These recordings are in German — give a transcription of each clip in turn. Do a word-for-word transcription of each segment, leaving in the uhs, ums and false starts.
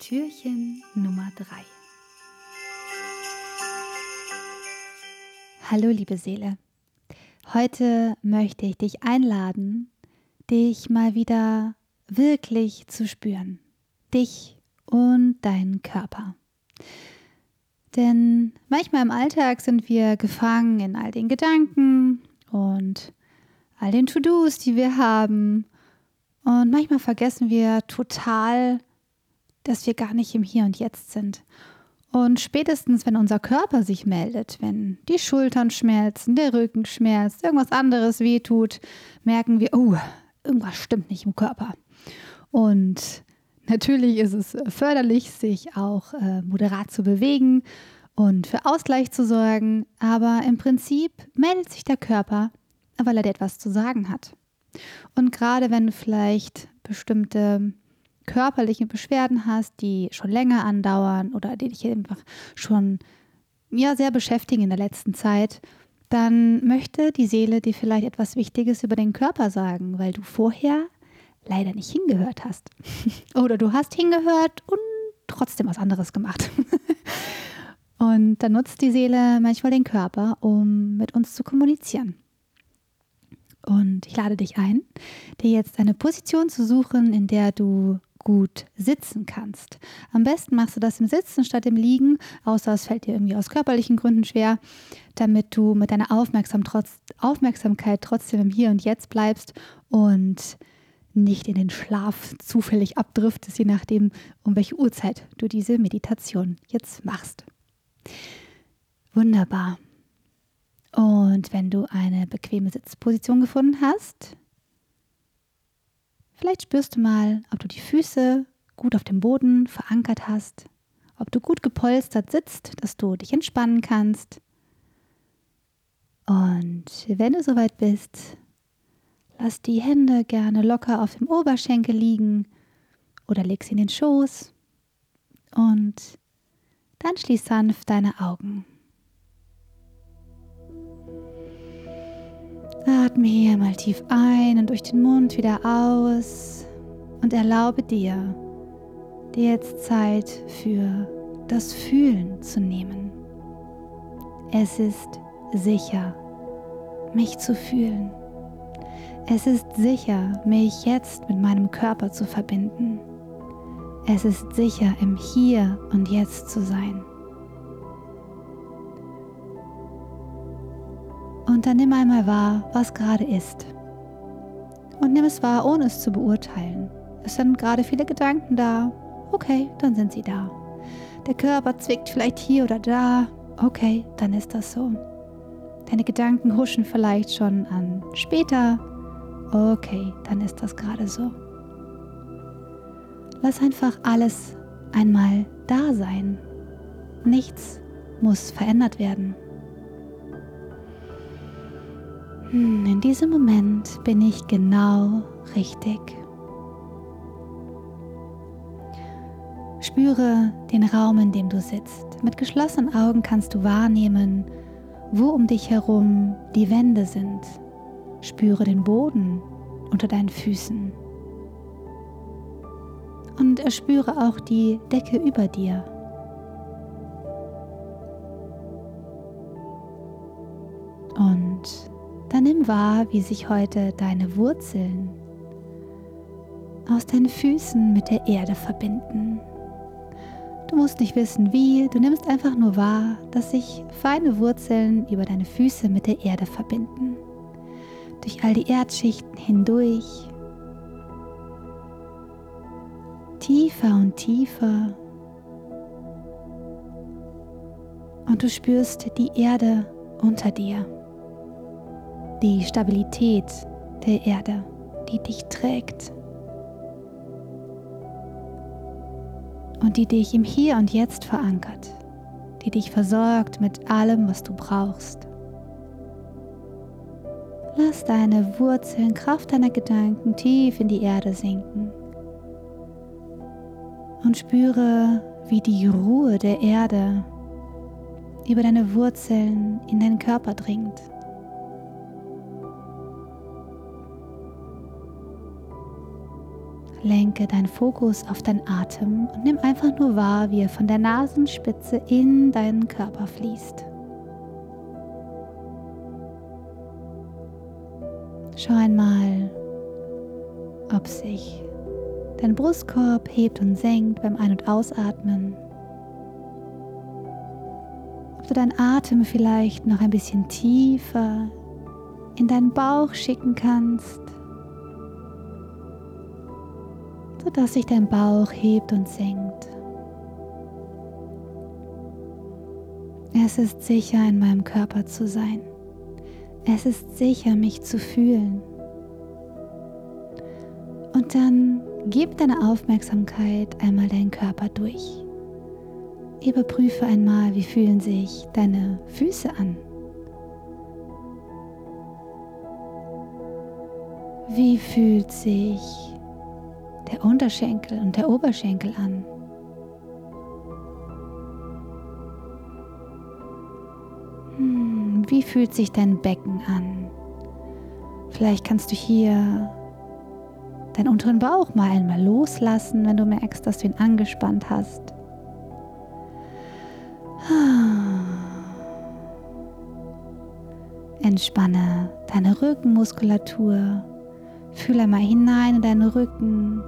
Türchen Nummer drei. Hallo liebe Seele, heute möchte ich dich einladen, dich mal wieder wirklich zu spüren, dich und deinen Körper. Denn manchmal im Alltag sind wir gefangen in all den Gedanken und all den To-Dos, die wir haben, und manchmal vergessen wir total, dass wir gar nicht im Hier und Jetzt sind. Und spätestens, wenn unser Körper sich meldet, wenn die Schultern schmerzen, der Rücken schmerzt, irgendwas anderes wehtut, merken wir, oh, irgendwas stimmt nicht im Körper. Und natürlich ist es förderlich, sich auch äh, moderat zu bewegen und für Ausgleich zu sorgen. Aber im Prinzip meldet sich der Körper, weil er dir etwas zu sagen hat. Und gerade wenn du vielleicht bestimmte körperliche Beschwerden hast, die schon länger andauern oder die dich einfach schon ja, sehr beschäftigen in der letzten Zeit, dann möchte die Seele dir vielleicht etwas Wichtiges über den Körper sagen, weil du vorher leider nicht hingehört hast. Oder du hast hingehört und trotzdem was anderes gemacht. Und dann nutzt die Seele manchmal den Körper, um mit uns zu kommunizieren. Und ich lade dich ein, dir jetzt eine Position zu suchen, in der du gut sitzen kannst. Am besten machst du das im Sitzen statt im Liegen, außer es fällt dir irgendwie aus körperlichen Gründen schwer, damit du mit deiner Aufmerksam trotz, Aufmerksamkeit trotzdem im Hier und Jetzt bleibst und nicht in den Schlaf zufällig abdriftest, je nachdem, um welche Uhrzeit du diese Meditation jetzt machst. Wunderbar. Und wenn du eine bequeme Sitzposition gefunden hast, vielleicht spürst du mal, ob du die Füße gut auf dem Boden verankert hast, ob du gut gepolstert sitzt, dass du dich entspannen kannst. Und wenn du soweit bist, lass die Hände gerne locker auf dem Oberschenkel liegen oder leg sie in den Schoß und dann schließ sanft deine Augen. Atme hier mal tief ein und durch den Mund wieder aus und erlaube dir, dir jetzt Zeit für das Fühlen zu nehmen. Es ist sicher, mich zu fühlen. Es ist sicher, mich jetzt mit meinem Körper zu verbinden. Es ist sicher, im Hier und Jetzt zu sein. Und dann nimm einmal wahr, was gerade ist. Und nimm es wahr, ohne es zu beurteilen. Es sind gerade viele Gedanken da. Okay, dann sind sie da. Der Körper zwickt vielleicht hier oder da. Okay, dann ist das so. Deine Gedanken huschen vielleicht schon an später. Okay, dann ist das gerade so. Lass einfach alles einmal da sein. Nichts muss verändert werden. In diesem Moment bin ich genau richtig. Spüre den Raum, in dem du sitzt. Mit geschlossenen Augen kannst du wahrnehmen, wo um dich herum die Wände sind. Spüre den Boden unter deinen Füßen. Und erspüre auch die Decke über dir. Und dann nimm wahr, wie sich heute deine Wurzeln aus deinen Füßen mit der Erde verbinden. Du musst nicht wissen wie, du nimmst einfach nur wahr, dass sich feine Wurzeln über deine Füße mit der Erde verbinden. Durch all die Erdschichten hindurch. Tiefer und tiefer. Und du spürst die Erde unter dir. Die Stabilität der Erde, die dich trägt und die dich im Hier und Jetzt verankert, die dich versorgt mit allem, was du brauchst. Lass deine Wurzeln, Kraft deiner Gedanken tief in die Erde sinken und spüre, wie die Ruhe der Erde über deine Wurzeln in deinen Körper dringt. lenke deinen Fokus auf deinen Atem und nimm einfach nur wahr, wie er von der Nasenspitze in deinen Körper fließt. Schau einmal, ob sich dein Brustkorb hebt und senkt beim Ein- und Ausatmen. Ob du deinen Atem vielleicht noch ein bisschen tiefer in deinen Bauch schicken kannst, sodass sich dein Bauch hebt und senkt. Es ist sicher, in meinem Körper zu sein. Es ist sicher, mich zu fühlen. Und dann gib deine Aufmerksamkeit einmal deinen Körper durch. Überprüfe einmal, wie fühlen sich deine Füße an. Wie fühlt sich der Unterschenkel und der Oberschenkel an? Hm, wie fühlt sich dein Becken an? Vielleicht kannst du hier deinen unteren Bauch mal einmal loslassen, wenn du merkst, dass du ihn angespannt hast. Entspanne deine Rückenmuskulatur. Fühle mal hinein in deinen Rücken.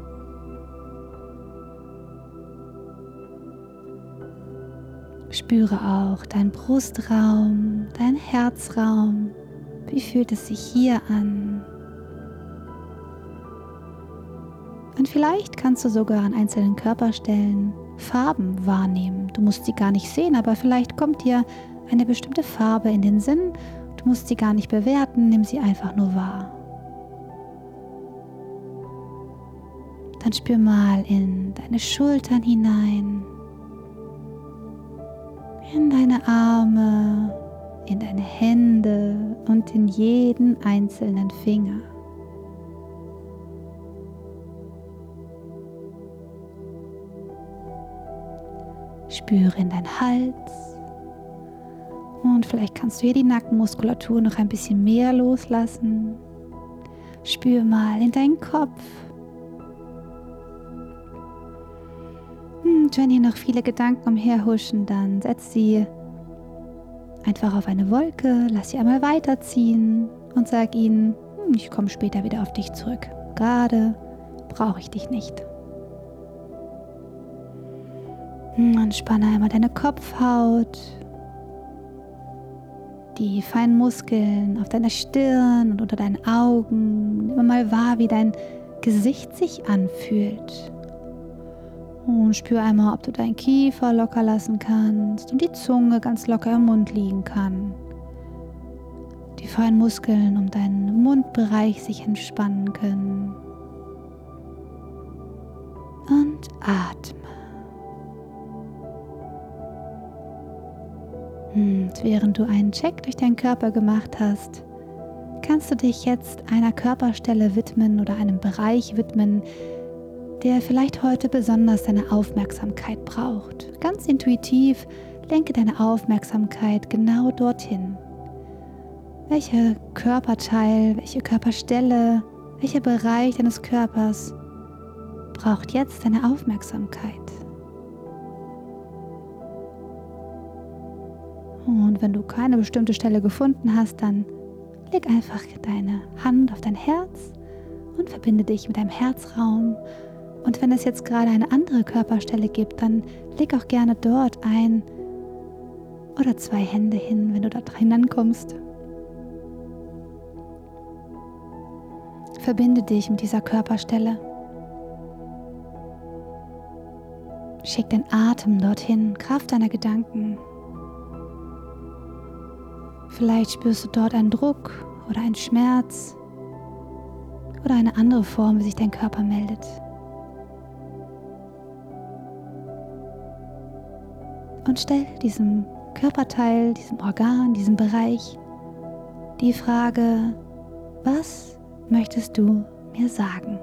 Spüre auch deinen Brustraum, deinen Herzraum. Wie fühlt es sich hier an? Und vielleicht kannst du sogar an einzelnen Körperstellen Farben wahrnehmen. Du musst sie gar nicht sehen, aber vielleicht kommt dir eine bestimmte Farbe in den Sinn. Du musst sie gar nicht bewerten, nimm sie einfach nur wahr. Dann spür mal in deine Schultern hinein, in deine Arme, in deine Hände und in jeden einzelnen Finger. Spüre in deinen Hals und vielleicht kannst du hier die Nackenmuskulatur noch ein bisschen mehr loslassen. Spür mal in deinen Kopf. Und wenn hier noch viele Gedanken umherhuschen, dann setz sie einfach auf eine Wolke, lass sie einmal weiterziehen und sag ihnen, ich komme später wieder auf dich zurück. Gerade brauche ich dich nicht. Entspanne einmal deine Kopfhaut, die feinen Muskeln auf deiner Stirn und unter deinen Augen. Nimm mal wahr, wie dein Gesicht sich anfühlt. Und spür einmal, ob du deinen Kiefer locker lassen kannst und die Zunge ganz locker im Mund liegen kann. Die feinen Muskeln um deinen Mundbereich sich entspannen können. Und atme. Und während du einen Check durch deinen Körper gemacht hast, kannst du dich jetzt einer Körperstelle widmen oder einem Bereich widmen, der vielleicht heute besonders deine Aufmerksamkeit braucht. Ganz intuitiv lenke deine Aufmerksamkeit genau dorthin. Welcher Körperteil, welche Körperstelle, welcher Bereich deines Körpers braucht jetzt deine Aufmerksamkeit? Und wenn du keine bestimmte Stelle gefunden hast, dann leg einfach deine Hand auf dein Herz und verbinde dich mit deinem Herzraum. Und wenn es jetzt gerade eine andere Körperstelle gibt, dann leg auch gerne dort ein oder zwei Hände hin, wenn du dort hinankommst. Verbinde dich mit dieser Körperstelle. Schick den Atem dorthin, Kraft deiner Gedanken. Vielleicht spürst du dort einen Druck oder einen Schmerz oder eine andere Form, wie sich dein Körper meldet. Und stell diesem Körperteil, diesem Organ, diesem Bereich die Frage, was möchtest du mir sagen?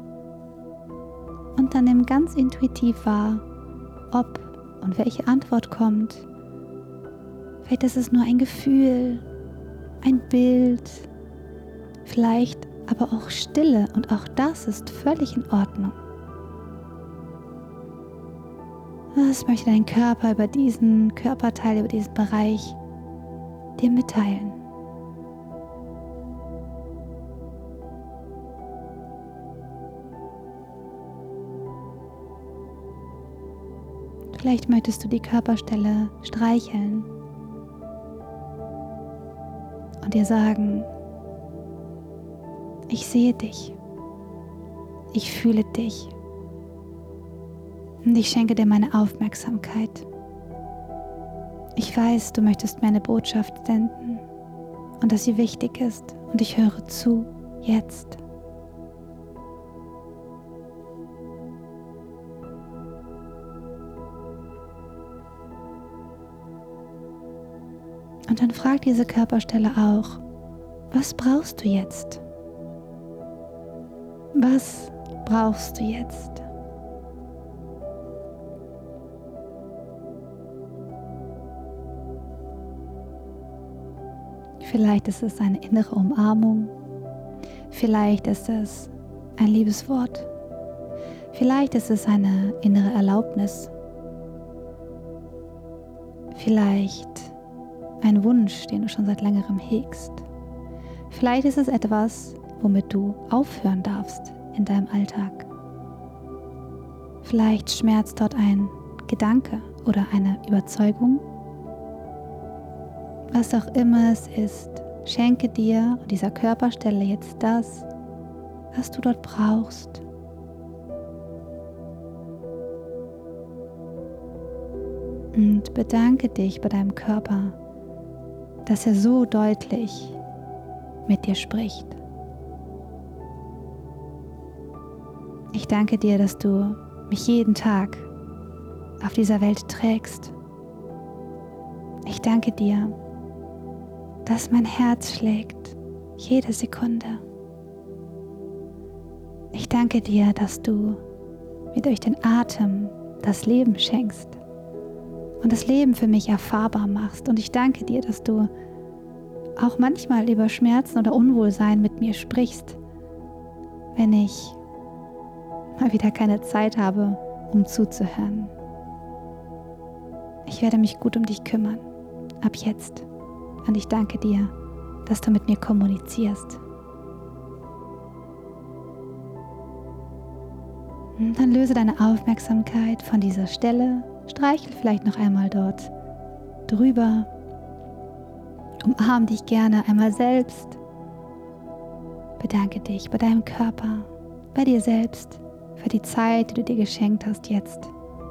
Und dann nimm ganz intuitiv wahr, ob und welche Antwort kommt. Vielleicht ist es nur ein Gefühl, ein Bild, vielleicht aber auch Stille, und auch das ist völlig in Ordnung. Was möchte dein Körper über diesen Körperteil, über diesen Bereich dir mitteilen? Vielleicht möchtest du die Körperstelle streicheln und dir sagen: Ich sehe dich, ich fühle dich und ich schenke dir meine Aufmerksamkeit. Ich weiß, du möchtest mir eine Botschaft senden und dass sie wichtig ist, und ich höre zu, jetzt. Und dann frag diese Körperstelle auch: Was brauchst du jetzt? Was brauchst du jetzt? Vielleicht ist es eine innere Umarmung. Vielleicht ist es ein liebes Wort. Vielleicht ist es eine innere Erlaubnis. Vielleicht ein Wunsch, den du schon seit längerem hegst. Vielleicht ist es etwas, womit du aufhören darfst in deinem Alltag. Vielleicht schmerzt dort ein Gedanke oder eine Überzeugung. Was auch immer es ist, schenke dir und dieser Körperstelle jetzt das, was du dort brauchst. Und bedanke dich bei deinem Körper, dass er so deutlich mit dir spricht. Ich danke dir, dass du mich jeden Tag auf dieser Welt trägst. Ich danke dir, dass mein Herz schlägt, jede Sekunde. Ich danke dir, dass du mir durch den Atem das Leben schenkst und das Leben für mich erfahrbar machst. Und ich danke dir, dass du auch manchmal über Schmerzen oder Unwohlsein mit mir sprichst, wenn ich mal wieder keine Zeit habe, um zuzuhören. Ich werde mich gut um dich kümmern, ab jetzt. Und ich danke dir, dass du mit mir kommunizierst. Und dann löse deine Aufmerksamkeit von dieser Stelle, streichel vielleicht noch einmal dort drüber, umarm dich gerne einmal selbst, bedanke dich bei deinem Körper, bei dir selbst, für die Zeit, die du dir geschenkt hast jetzt.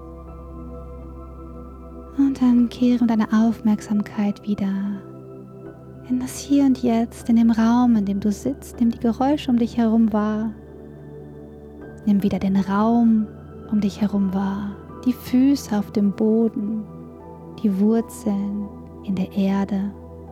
Und dann kehre deine Aufmerksamkeit wieder in das Hier und Jetzt, in dem Raum, in dem du sitzt. Nimm die Geräusche um dich herum wahr. Nimm wieder den Raum um dich herum wahr. Die Füße auf dem Boden, die Wurzeln in der Erde.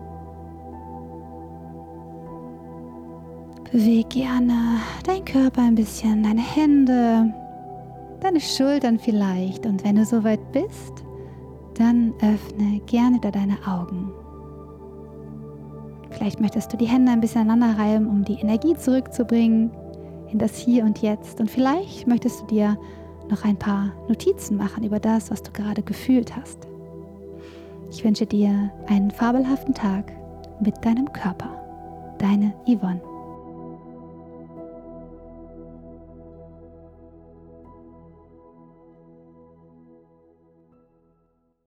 Beweg gerne deinen Körper ein bisschen, deine Hände, deine Schultern vielleicht. Und wenn du soweit bist, dann öffne gerne wieder deine Augen. Vielleicht möchtest du die Hände ein bisschen aneinander reiben, um die Energie zurückzubringen in das Hier und Jetzt. Und vielleicht möchtest du dir noch ein paar Notizen machen über das, was du gerade gefühlt hast. Ich wünsche dir einen fabelhaften Tag mit deinem Körper. Deine Yvonne.